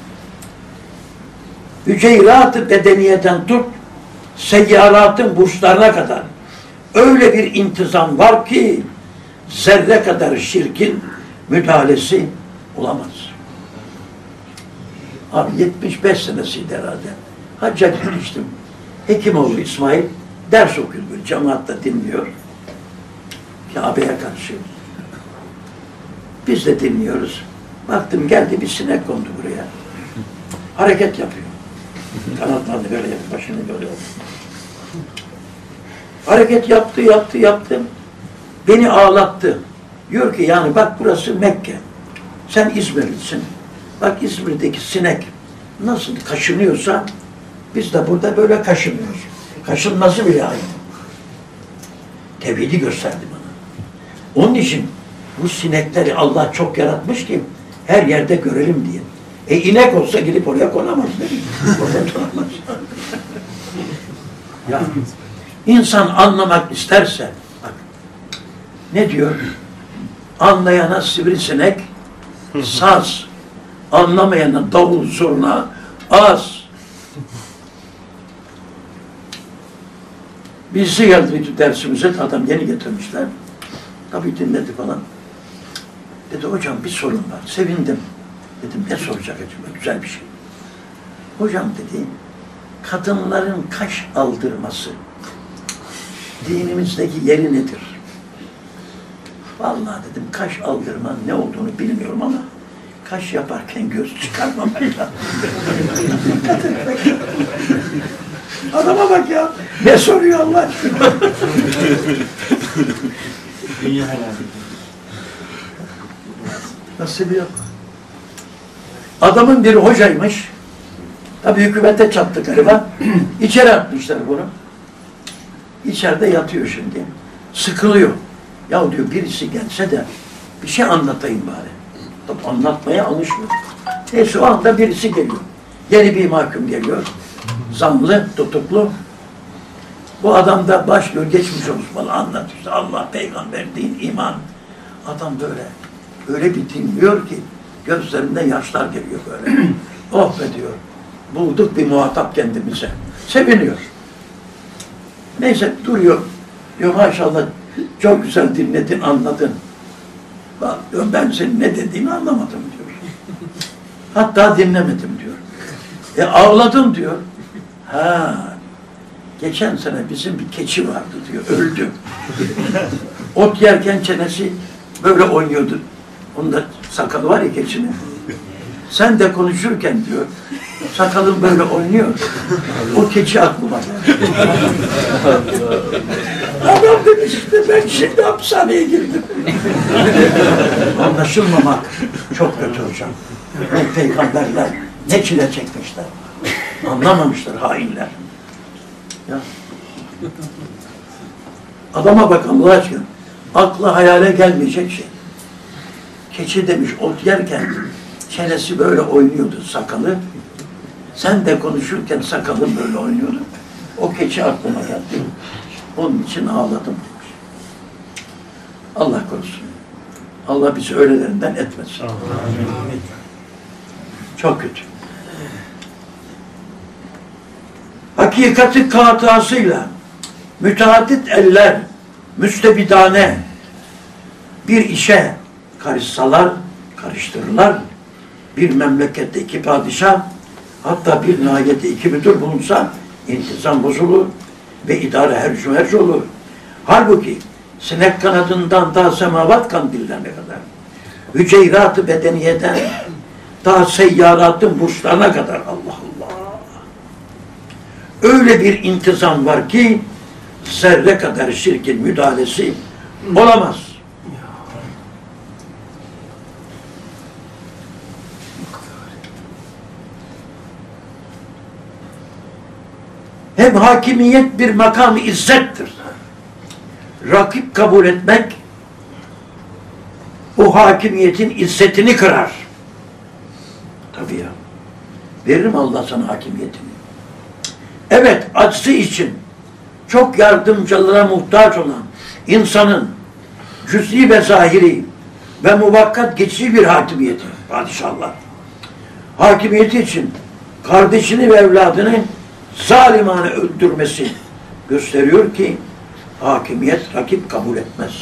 A: Hüceyrat-ı bedeniyeden tut, seyyaratın burçlarına kadar öyle bir intizam var ki zerre kadar şirkin müdahalesi olamaz. Abi 75 senesiydi herhalde. Hacca gitmiştim. Hekimoğlu İsmail ders okuyor böyle cemaatle dinliyor. Kabe'ye karşı. Biz de dinliyoruz. Baktım geldi bir sinek kondu buraya. Hareket yapıyor. Kanatlarını böyle yapıyor, başını böyle yapıyor. Hareket yaptı. Beni ağlattı. Diyor ki yani bak burası Mekke. Sen İzmirlisin. Bak İzmir'deki sinek nasıl kaşınıyorsa biz de burada böyle kaşınıyoruz. Kaşınması bile aynı. Tevhidi gösterdi bana. Onun için bu sinekleri Allah çok yaratmış ki her yerde görelim diye. İnek olsa gidip oraya konamaz değil mi? Orada konamaz. Ya insan anlamak isterse bak ne diyor? Anlayana sivrisinek saz, anlamayana davul zurna az. Birisi geldi dersimize, adam yeni getirmişler. Tabii dinledi falan. Dedi hocam bir sorun var, sevindim. Dedim ne soracak acaba, güzel bir şey. Hocam dedi, kadınların kaş aldırması dinimizdeki yeri nedir? Vallahi dedim kaş aldırmanın ne olduğunu bilmiyorum ama kaş yaparken göz çıkarmamak lazım. Adama bak ya, ne soruyor Allah aşkına? Nasıl biliyor? Adamın bir hocaymış. Tabii hükümete çattı galiba. İçeri atmışlar bunu. İçeride yatıyor şimdi. Sıkılıyor. Ya diyor birisi gelse de bir şey anlatayım bari. Tabii anlatmaya alışmıyor. Neyse o anda birisi geliyor. Yeni bir mahkum geliyor. Zanlı, tutuklu. Bu adam da başlıyor, geçmiş olsun bana anlat işte Allah, peygamber, din, iman. Adam böyle, öyle bir dinliyor ki gözlerinde yaşlar geliyor böyle. Oh be diyor, bulduk bir muhatap kendimize. Seviniyor. Neyse duruyor. Diyor maşallah çok güzel dinledin, anladın. Bak diyor, ben senin ne dediğini anlamadım diyor. Hatta dinlemedim diyor. Ağladım diyor. Ha, geçen sene bizim bir keçi vardı diyor, öldü. Ot yerken çenesi böyle oynuyordu. Onun da sakalı var ya keçinin. Sen de konuşurken diyor, sakalın böyle oynuyor. O keçi aklıma geldi. Adam demiş işte ben şimdi hapishaneye girdim. Anlaşılmamak çok kötü hocam. Bu peygamberler ne çile çekmişler. Anlamamışlar hainler. Ya. Adama bak Allah aşkına. Akla hayale gelmeyecek şey. Keçi demiş ot yerken çenesi böyle oynuyordu sakalı. Sen de konuşurken sakalın böyle oynuyordu. O keçi aklıma geldi. Onun için ağladım demiş. Allah korusun. Allah bizi öylelerinden etmesin. Çok kötü. Hakikati katasıyla müteaddit eller müstebidane bir işe karıştırırlar. Bir memlekette iki padişah, hatta bir nahiyette iki müdür bulunsa intizam bozulur ve idare hercü olur. Halbuki sinek kanadından daha semavat kandillerine kadar, hüceyrat-ı bedeniyeden daha seyyaratın burçlarına kadar Allah Allah. Öyle bir intizam var ki zerre kadar şirkin müdahalesi olamaz. Hem hakimiyet bir makam-ı izzettir. Rakip kabul etmek o hakimiyetin izzetini kırar. Tabii ya. Veririm Allah sana hakimiyetini. Evet, aczı için çok yardımcılara muhtaç olan insanın cüz'i ve zahiri ve muvakkat geçici bir hakimiyeti, padişahlar. Hakimiyeti için kardeşini ve evladını zalimane öldürmesi gösteriyor ki hakimiyet rakip kabul etmez.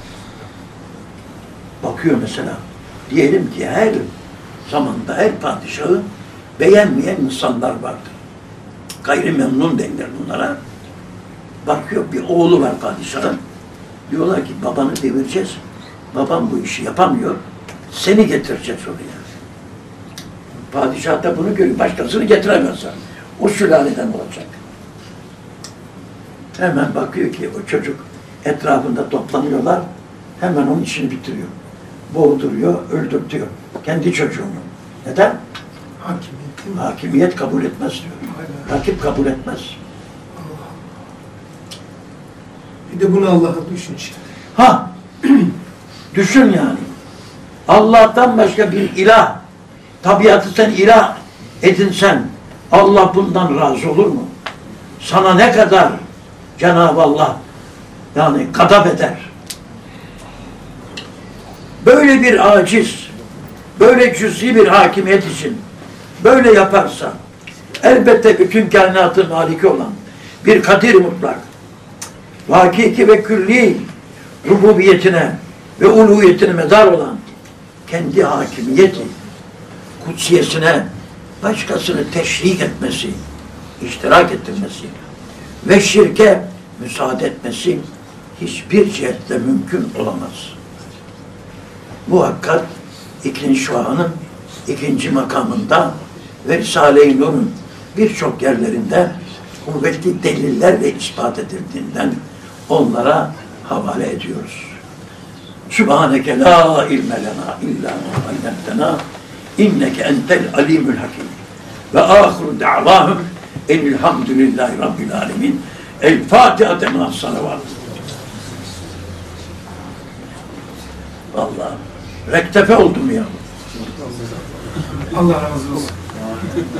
A: Bakıyor mesela, diyelim ki her zamanda her padişahı beğenmeyen insanlar vardır. Gayrimemnun denir bunlara. Bakıyor bir oğlu var padişahın. Diyorlar ki babanı devireceğiz. Babam bu işi yapamıyor. Seni getireceğiz oraya. Padişah da bunu görüyor. Başkasını getiremezler. O sülaleden olacak. Hemen bakıyor ki o çocuk etrafında toplanıyorlar. Hemen onun işini bitiriyor. Boğduruyor, öldürtüyor. Kendi çocuğunu. Neden? Hakimiyet kabul etmez diyor. Rakip kabul etmez.
B: Bir de bunu Allah'a düşün şimdi.
A: Ha! Düşün yani. Allah'tan başka bir ilah, tabiatı sen ilah edinsen, Allah bundan razı olur mu? Sana ne kadar Cenab-ı Allah yani gadap eder. Böyle bir aciz, böyle cüz'i bir hakimiyet için böyle yaparsa elbette bütün kainatın maliki olan bir kadir mutlak, hakiki ve külli rububiyetine ve uluhiyetine medar olan kendi hakimiyeti, kutsiyesine başkasını teşrik etmesi, iştirak ettirmesi ve şirke müsaade etmesi hiçbir cihetle mümkün olamaz. Muhakkak İklin Şua'nın ikinci makamında ve Risale-i Nur'un birçok yerlerinde kuvvetli delillerle ispat edildiğinden onlara havale ediyoruz. Sübhaneke la ilme lena illa ma allamtena inneke entel alimul hakim. Ve ahiru da'vahum elhamdülillahi rabbil alemin. El Fatiha temâ salavat. Vallahi rektefe oldum ya.
B: Allah razı olsun.